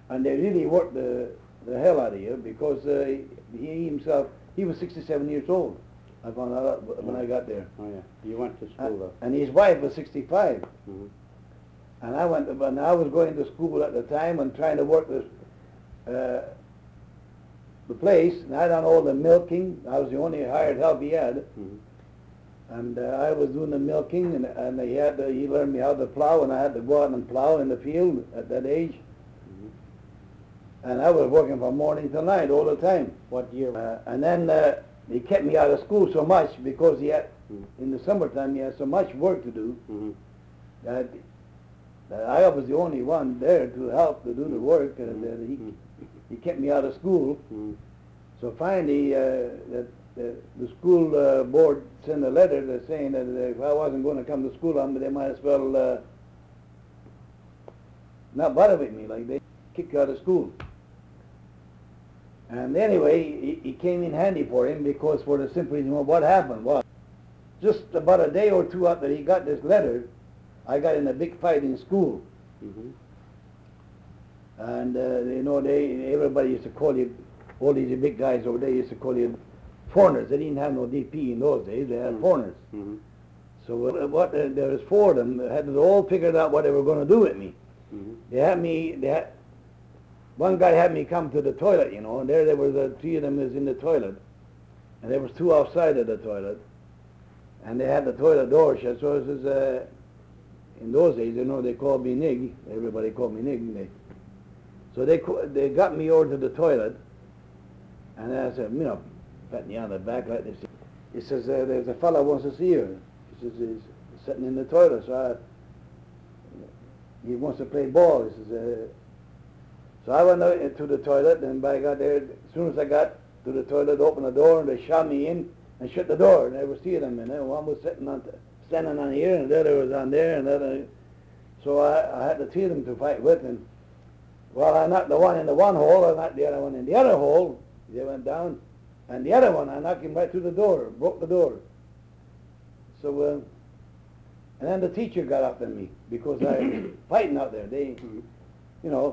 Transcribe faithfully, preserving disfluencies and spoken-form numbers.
and they really worked the, the hell out of you because uh, he himself, he was sixty-seven years old. I found out when Oh. I got there. Oh, yeah. You went to school, And, though. and his wife was sixty-five. Mhm. And I went, and I was going to school at the time and trying to work this, uh, the place, and I done all the milking. I was the only hired help he had. Mhm. And uh, I was doing the milking, and, and he had to, he learned me how to plow, and I had to go out and plow in the field at that age. Mhm. And I was working from morning till night all the time. What year? Uh, and then uh, he kept me out of school so much because he had, Mhm. in the summertime, he had so much work to do Mhm. that, that I was the only one there to help to do the work, and uh, he, Mhm. he kept me out of school. Mhm. So finally, uh, the, the, the school uh, board sent a letter that saying that if I wasn't going to come to school, um, they might as well uh, not bother with me, like they kick you out of school. And anyway, he, he came in handy for him because for the simple reason, well, what happened was, just about a day or two after he got this letter, I got in a big fight in school. Mhm. And, uh, you know, they everybody used to call you, all these big guys over there used to call you foreigners. They didn't have no D P in those days, they had Mhm. foreigners. Mhm. So what, what uh, there was four of them, they had it all figured out what they were going to do with me. Mhm. They had me, they had, one guy had me come to the toilet, you know, and there there was uh, three of them was in the toilet, and there was two outside of the toilet, and they had the toilet door shut. So it was, uh, in those days, you know, they called me Nig. Everybody called me Nig. They, so they co- they got me over to the toilet, and I said, you know, pat me on the back like this. He says, uh, there's a fellow wants to see you. He says, he's sitting in the toilet, so I, he wants to play ball. He says, uh, so I went out to the toilet, and by God, there, as soon as I got to the toilet, opened the door, and they shot me in and shut the door. And there was three of them in there. One was sitting on, standing on here, and the other was on there, and the other. So I, I had the three of them to fight with, and well, I knocked the one in the one hole, I knocked the other one in the other hole. They went down, and the other one, I knocked him right through the door, broke the door. So, uh, and then the teacher got after me because I was fighting out there. They, Mhm. you know,